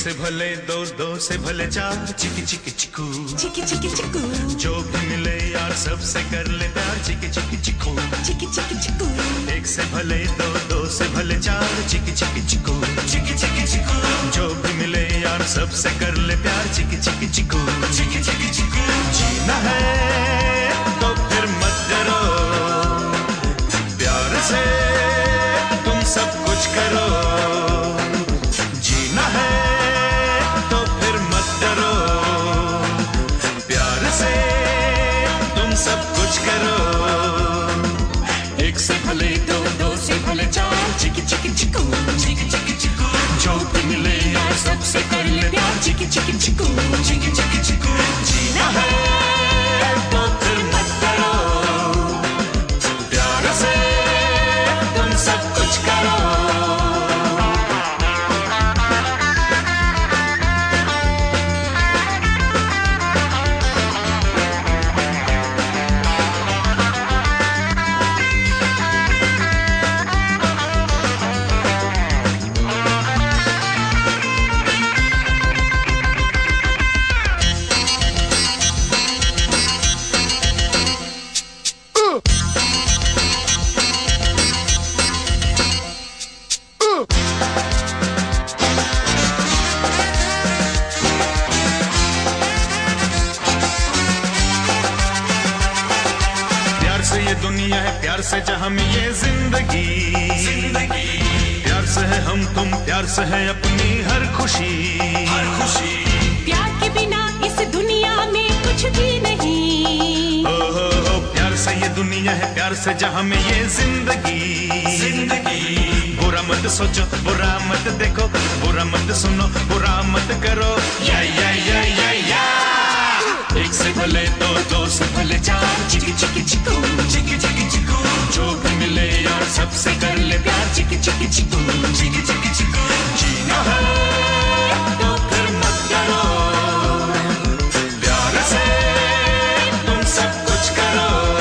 से भले दो, दो से भले चार, चिकी चिकी चिकू, चिकी चिकी चिकू। जो भी मिले यार सबसे कर ले प्यार, चिकी चिकी चिकू, चिकी चिकी चिकू। एक से भले दो, दो से भले चार, चिकी चिकी चिकू, चिकी चिकी चिकू, जो भी मिले यार सबसे कर ले प्यार, चिकी चिकी चिकू, चिकी चिकी चिकू। जीना है तो फिर मत डरो, प्यार से तुम सब कुछ करो। जीना है तो फिर मत डरो, प्यार से तुम सब कुछ करो। एक से भले दो, दो से भले चार, चिकी चिकी चिकू, चिकी चिकी चिकू, जो भी मिले यार सबसे कर ले प्यार, चिकी चिकी चिकू, चिकी चिकी चिकू। जीना है तो फिर मत डरो, प्यार से तुम सब कुछ करो। ये दुनिया है प्यार से जहां में ये जिंदगी, प्यार से है हम तुम, प्यार से है अपनी हर खुशी, हर खुशी। प्यार के बिना इस दुनिया में कुछ भी नहीं। हो प्यार से ये दुनिया है, प्यार से जहां में ये जिंदगी, बुरा मत सोचो, बुरा मत देखो, बुरा मत सुनो, बुरा मत करो। या या या या या। एक से भले दो, दो से भले चार, चिकी चिकी चिकू, चिकी चिकी चिकू, जो भी मिले यार सबसे कर ले प्यार, चिकी चिकी चिकू, चिकी चिकी चिकू। जीना है तो फिर मत डरो, प्यार से तुम सब कुछ करो।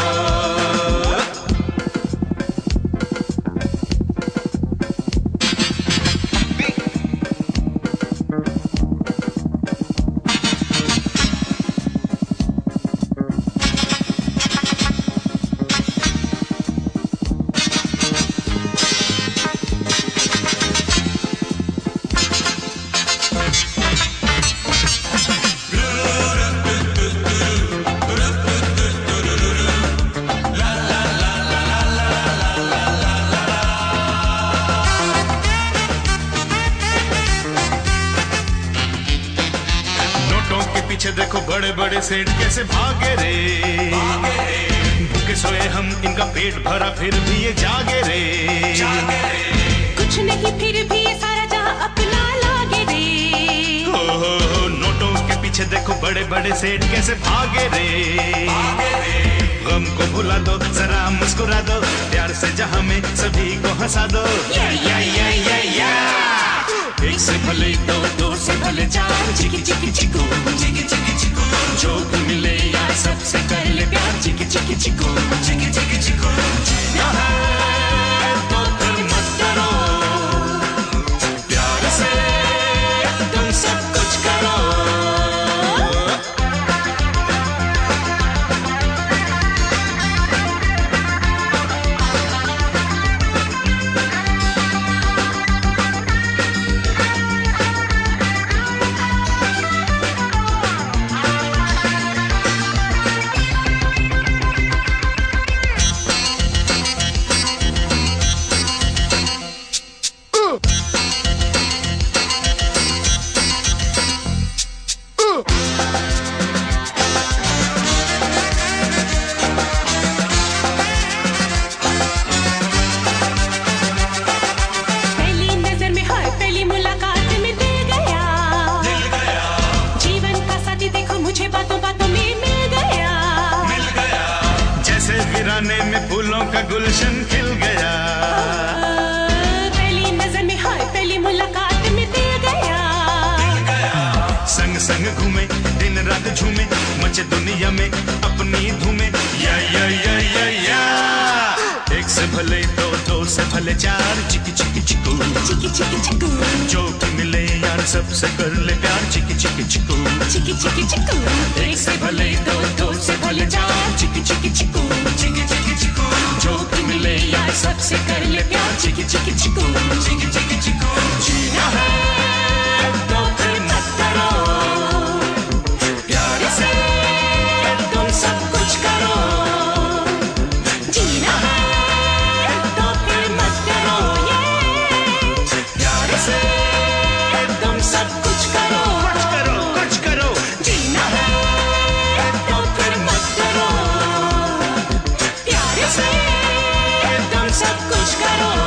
पीछे देखो बड़े बड़े सेठ कैसे भागे रे, भूखे सोए हम, इनका पेट भरा फिर भी ये जागे रे। कुछ नहीं फिर भी ये सारा जहां अपना लागे रे। हो नोटों के पीछे देखो बड़े बड़े सेठ कैसे भागे रे। गम को भुला दो, जरा मुस्कुरा दो, प्यार से जहां में सभी को हंसा दो। या या या या या। एक से भले दो, दो से भले चार, चिकी चिकी चिकू, चिकी चिकी चिकू, जो भी मिले यार सबसे कर ले प्यार, चिकी चिकी चिकू, चिकी चिकी चिकू। जीना है तो फिर मत डरो, प्यार से तुम सब कुछ करो। में फूलों का गुलशन खिल गया, पहली नजर में हाय पहली मुलाकात में दिल गया। संग संग घूमे दिन रात झूमे, मचे दुनिया में अपनी धूमे। या या या या या। एक से भले दो, दो से भले चार, चिकी चिकी चिकू, चिकी चिकी चिकू, जो भी मिले यार सबसे कर ले प्यार, चिकी चिकी चिकू, चिकी चिकी चिकू, एक से भले दो, दो से भले चार, चिकी चिकी चिकू, चिकी चिकी चिकू, जो भी मिले यार सबसे कर ले प्यार, चिकी चिकी चिकू, चिकी चिकी चिकू। जीना है तो फिर मत करो, प्यार से तुम सब कुछ करो। जीना है तो फिर मत करो, प्यार से तुम सब कुछ करो, कुछ करो, कुछ करो। जीना है तो फिर मत करो, प्यार से तुम सब कुछ करो।